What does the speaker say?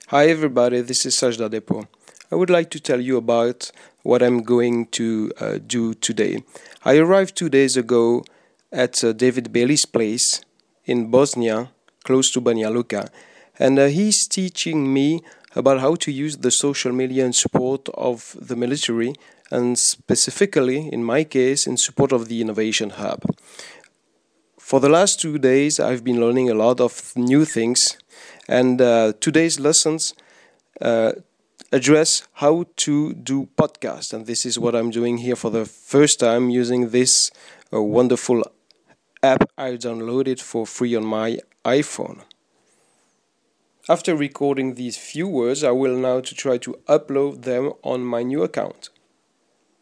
Hi everybody, this is Sajda Depo. I would like to tell you about what I'm going to do today. I arrived 2 days ago at David Bailey's place in Bosnia, close to Banja Luka, and he's teaching me about how to use the social media in support of the military, and specifically, in my case, in support of the Innovation Hub. For the last 2 days, I've been learning a lot of new things, and today's lessons address how to do podcast, and this is what I'm doing here for the first time using this wonderful app I downloaded for free on my iPhone. After recording these few words, I will now to try to upload them on my new account.